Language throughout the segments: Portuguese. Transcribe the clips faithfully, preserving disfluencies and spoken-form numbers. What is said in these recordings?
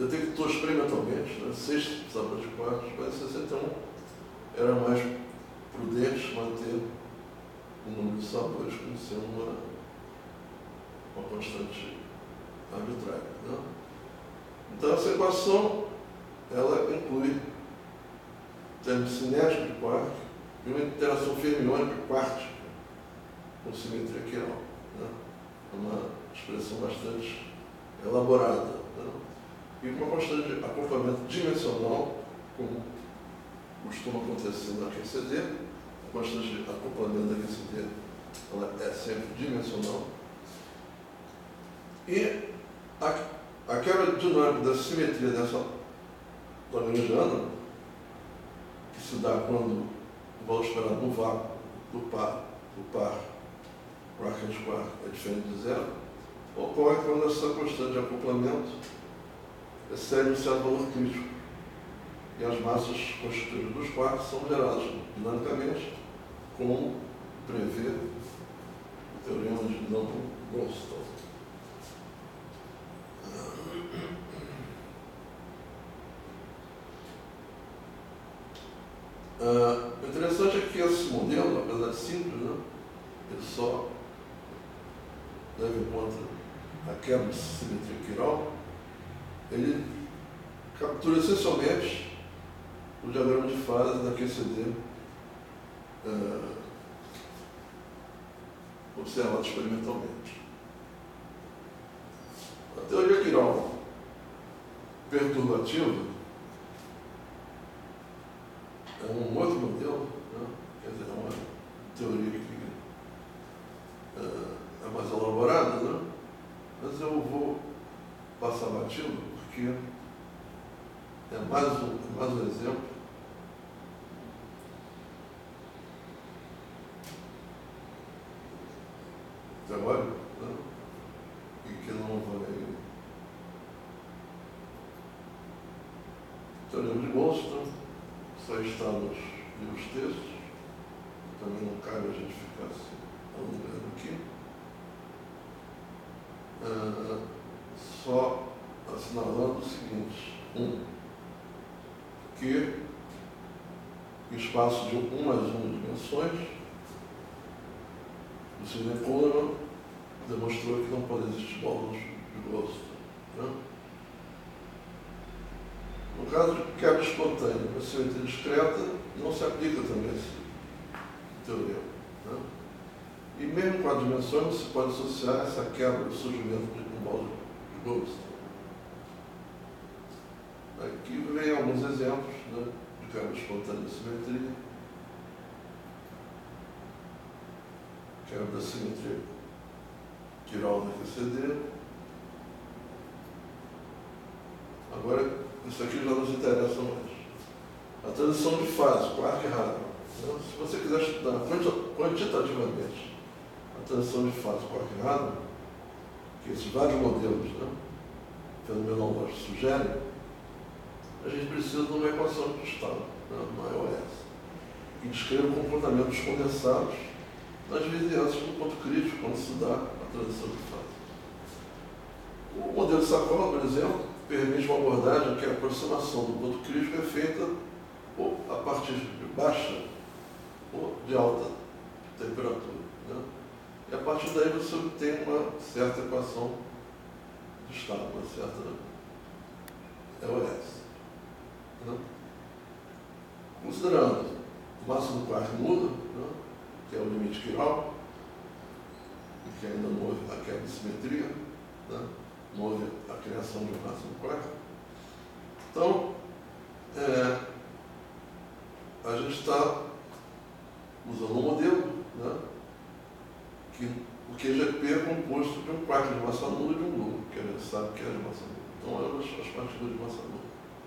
detectou experimentalmente, né, seis precisava de quartos, mas em sessenta e um era mais prudente manter o número de sabores como sendo uma, uma constante arbitrária. Né? Então, essa equação ela inclui o termo cinético de quark e uma interação fermiônica quártica com simetria quiral. Né? É uma expressão bastante elaborada. Né? E uma constante de acoplamento dimensional, como costuma acontecer na Q C D, a constante de acoplamento da Q C D ela é sempre dimensional. E a, a quebra dinâmica da simetria dessa lagrangiana, que se dá quando o valor esperado no vácuo do par, do par quark de quark é diferente de zero, ocorre quando essa constante de acoplamento excede um certo valor crítico e as massas constituídas dos quarks são geradas dinamicamente, como prevê o teorema de Dunham-Goldstone. Uh, o interessante é que esse modelo, apesar de simples, né, ele só leva em conta a quebra de simetria quiral, ele captura essencialmente o diagrama de fase da Q C D uh, observado experimentalmente. A teoria quiral perturbativa é um outro modelo, né? Quer dizer, é uma teoria que uh, é mais elaborada, né? Mas eu vou passar batido porque é mais um, é mais um exemplo teórico, né? E que não vai. Teorema de Goldstone só está nos livros textos, também não cabe a gente ficar assim, alongando aqui. Uh, só assinalando o seguinte: um, que o espaço de um mais uma dimensões, o Sidney Coleman demonstrou que não pode existir módulos de Goldstone. Né? No caso de quebra espontânea para simetria discreta, não se aplica também esse teorema. Né? E mesmo com as dimensões, não se pode associar essa quebra do surgimento de um módulo de Goldstone. Aqui vem alguns exemplos, né, de quebra espontânea de simetria. Quebra da simetria quiral na Q C D. Agora, isso aqui já nos interessa mais. A transição de fase, quark raro. Então, se você quiser estudar quantitativamente a transição de fase quark raro, que esses vários modelos, né, fenomenológicos sugerem, a gente precisa de uma equação de estado, né, uma E O S, que descreva o comportamento dos condensados nas vizinhanças do ponto crítico, quando se dá a transição de fase. O modelo de Sacola, por exemplo, permite uma abordagem em que a aproximação do ponto crítico é feita ou a partir de baixa ou de alta temperatura. Né? E a partir daí você obtém uma certa equação de estado, uma certa E O S. Né? Considerando o máximo do quark nulo, né, que é o limite quiral, e que ainda não houve a quebra de simetria, né, não houve a criação de um máximo quark. Então, é, a gente está usando um modelo, né, que o Q G P é composto de um quark de massa nula e de um nulo, que a gente sabe que é de massa nula. Então, eram as, as partículas de massa nula.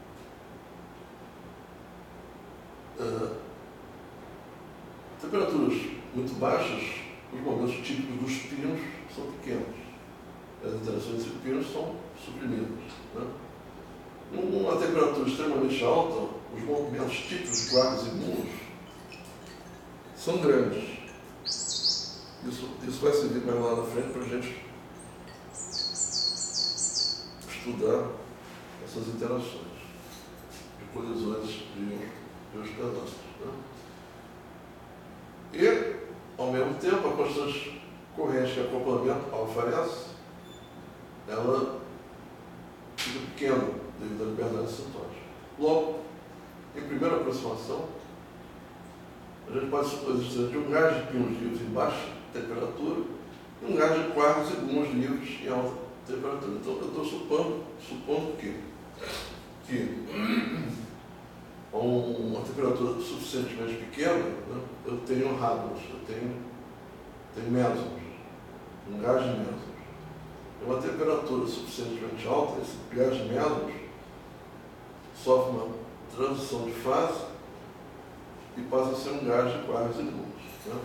Uh, temperaturas muito baixas, os momentos típicos dos pinos são pequenos. As interações entre pinos são suprimidas. Né? Numa temperatura extremamente alta, os movimentos típicos de quarks e muons são grandes. Isso, isso vai servir mais lá na frente para a gente estudar essa essas interações de colisões de íons pesados. Né? E, ao mesmo tempo, a constante corrente de acoplamento alfa-S, ela fica pequena devido à liberdade de sintótica. Logo, em primeira aproximação, a gente pode supor a existência de um gás de píons livres em baixa temperatura e um gás de quarks e gluons livres em alta temperatura. Então, eu estou supondo, supondo que, que a uma temperatura suficientemente pequena, né, eu tenho hadrons, eu tenho, tenho mesons, um gás de mesons. Em uma temperatura suficientemente alta, esse gás de mesons sofre uma transição de fase e passa a ser um gás de quarks e gluons. Né?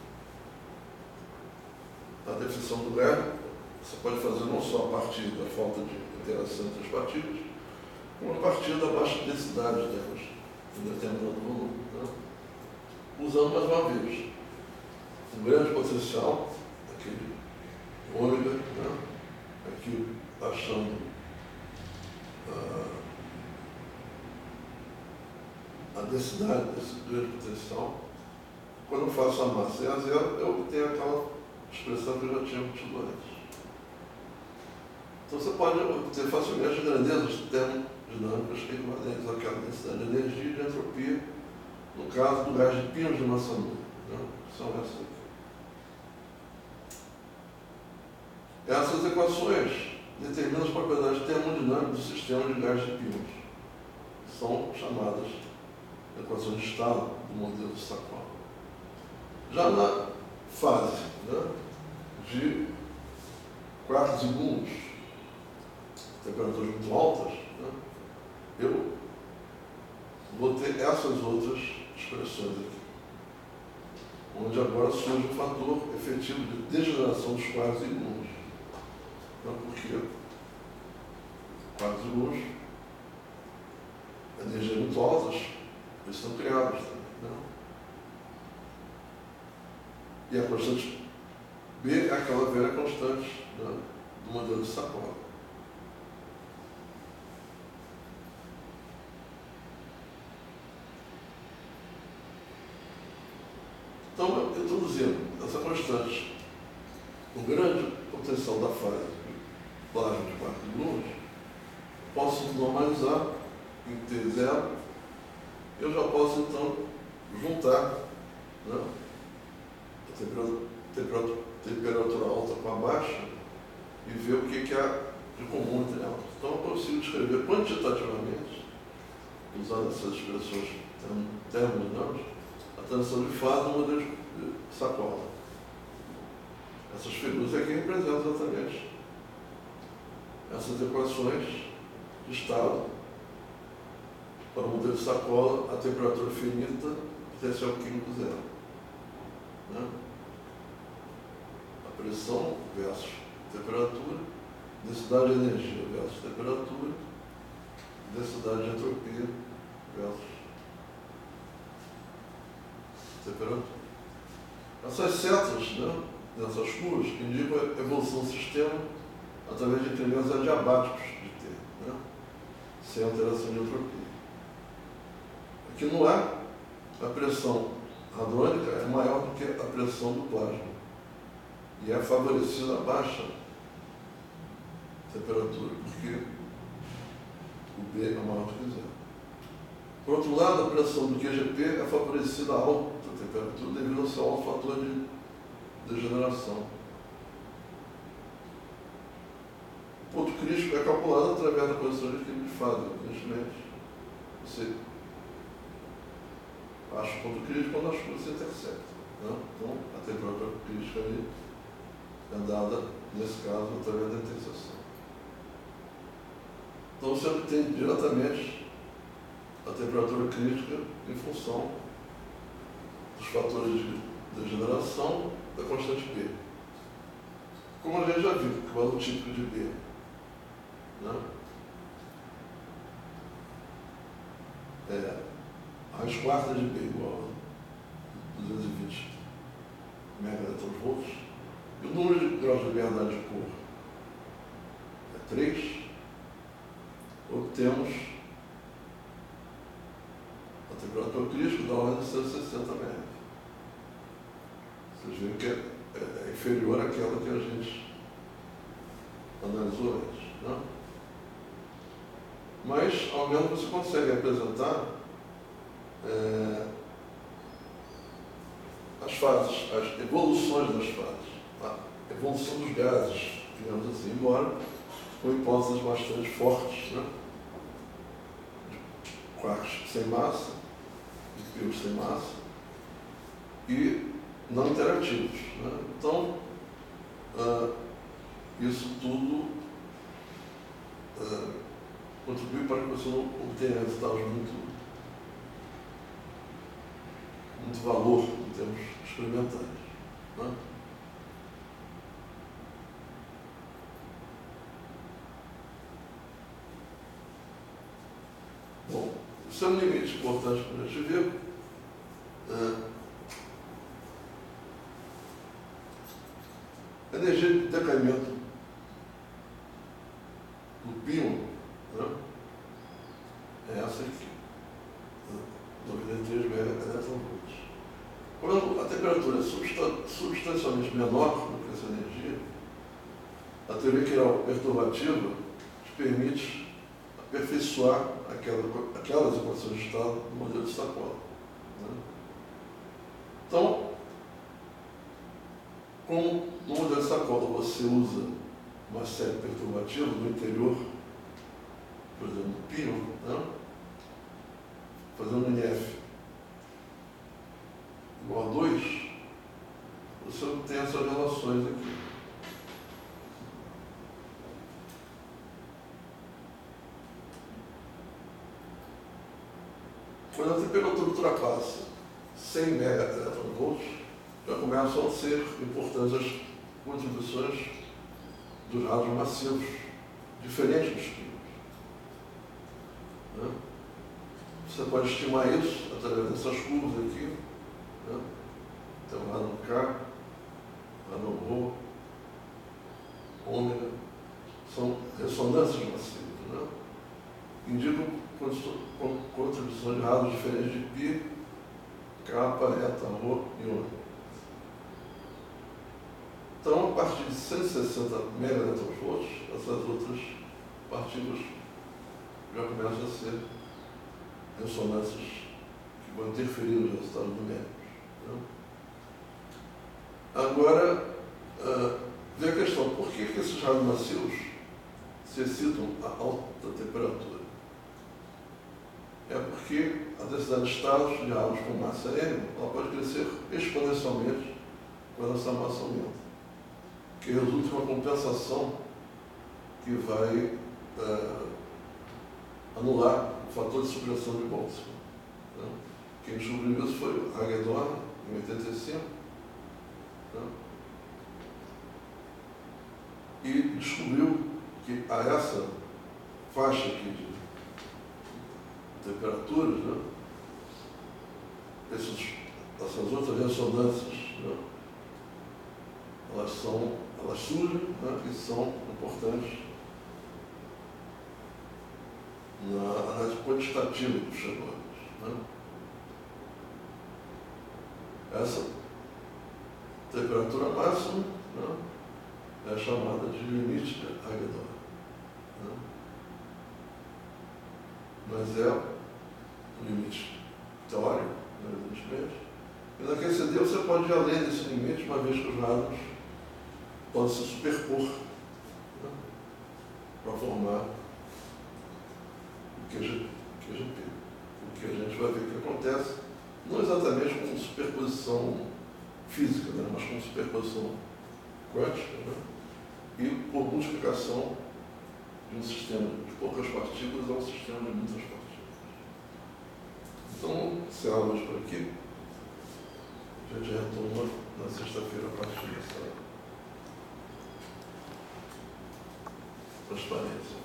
A definição do gás você pode fazer não só a partir da falta de interação entre as partículas, como a partir da baixa densidade delas, em determinado volume. Né? Usando mais uma vez um grande potencial, aquele ômega, né? Aqui achando uh, a densidade desse grande potencial. Quando eu faço a massa em a zero, eu obtenho aquela expressão que eu já tinha obtido antes. Então você pode obter facilmente grandezas termodinâmicas equivalentes àquela densidade de energia e de entropia, no caso do gás de píons de massa nula. Né? São essas aqui. Essas equações determinam as propriedades termodinâmicas do sistema de gás de píons. São chamadas equações de estado do modelo de Sacco. Já na fase, né, de quarks e gluons, temperaturas muito altas, né, eu vou ter essas outras expressões aqui, onde agora surge um fator efetivo de degeneração dos quarks e gluons. Então, porque quarks e gluons, energias muito altas, eles são criados. Né? E a constante B é aquela velha constante, né, do modelo de Sacco. Então, introduzindo essa constante, o grande potencial da fase de plasma de quarks e gluons, posso normalizar em T zero, eu já posso então juntar, né, a temperatura, temperatura, temperatura alta com a baixa e ver o que, que há de comum entre elas. Então eu consigo descrever quantitativamente, usando essas expressões termodinâmicas, a transição de fase no modelo de Sacco. Essas figuras aqui representam exatamente essas equações de estado para o modelo de Sacco a temperatura finita, potencial químico zero. Né? A pressão versus temperatura, densidade de energia versus temperatura, densidade de entropia versus temperatura. Essas setas, né, dessas curvas indicam a evolução do sistema através de incrementos adiabáticos de T, né, sem alteração de entropia. Aqui no ar, a pressão hadrônica é maior do que a pressão do plasma e é favorecida a baixa temperatura, porque o B é maior do que zero. Por outro lado, a pressão do Q G P é favorecida a alta temperatura devido ao seu alto fator de degeneração. O ponto crítico é calculado através da posição de equilíbrio de fase, evidentemente. Você acha o ponto crítico quando as coisas se intersectam. Né? Então, a temperatura crítica ali é dada, nesse caso, através da interseção. Então, você obtém diretamente a temperatura crítica em função dos fatores de degeneração da constante B. Como a gente já viu, que é o valor típico de B, né, é raiz quarta de B igual a duzentos e vinte megaelectronvolts, e o número de graus de liberdade de cor é três, ou temos a temperatura crítica da ordem de cento e sessenta metros. Vocês viram que é, é inferior àquela que a gente analisou antes. Né? Mas, ao menos, você consegue apresentar é, as fases, as evoluções das fases, a evolução dos gases, digamos assim, embora com hipóteses bastante fortes, né? De quarks sem massa, de pios sem massa, e não interativos. Né? Então, uh, isso tudo uh, contribui para que você não obtenha resultados muito, muito valor em termos experimentais. Né? Bom, isso é um limite importante para a gente ver. Uh, A energia de decaimento do píon, né, é essa aqui, noventa e três megaelectronvolts. Quando a temperatura é substancialmente menor do que essa energia, a teoria perturbativa te permite aperfeiçoar aquela, aquelas equações de estado do modelo de Staccola. Né? Então, como no modelo de Staccola você usa uma série perturbativa no interior, por exemplo, do píon, né? Fazendo N F igual a dois, você obtém essas relações aqui. Quando a temperatura ultrapassa cem megaelectronvolts, já começam a ser importantes as contribuições dos raios massivos, diferentes dos píons. Né? Você pode estimar isso através dessas curvas aqui. Né? Então, rho K, rho Rho, ômega, são ressonâncias massivas. Né? Indicam contribuições de raios diferentes de π, kappa, eta, rho e ômega. Então, a partir de cento e sessenta megaelectronvolts, essas outras partículas já começam a ser ressonâncias que vão interferir nos resultados numéricos. Né? Agora, uh, vem a questão, por que, que esses raios massivos se excitam a alta temperatura? É porque a densidade de estados de raios com massa M ela pode crescer exponencialmente quando essa massa aumenta, que resulta em uma compensação que vai uh, anular o fator de supressão de Boltzmann. Né? Quem descobriu isso foi o Hagedorn, em oitenta e cinco, né? E descobriu que a essa faixa aqui de temperaturas, né? Esses, essas outras ressonâncias, né? elas, são, elas surgem, né? E são importantes na análise quantitativa dos xenônios. Né? Essa temperatura máxima, né, é chamada de limite de Hagedorn. Né? Mas é um limite teórico, né, evidentemente. E na Q C D você pode ir além desse limite, uma vez que os raios podem se superpor, né, para formar o Q G P. O que a gente vai ver que acontece, não exatamente com superposição física, né, mas com superposição quântica, né, e por multiplicação de um sistema de poucas partículas a um sistema de muitas partículas. Então, encerramos hoje por aqui. A gente retoma na sexta-feira a partir dessa transparência.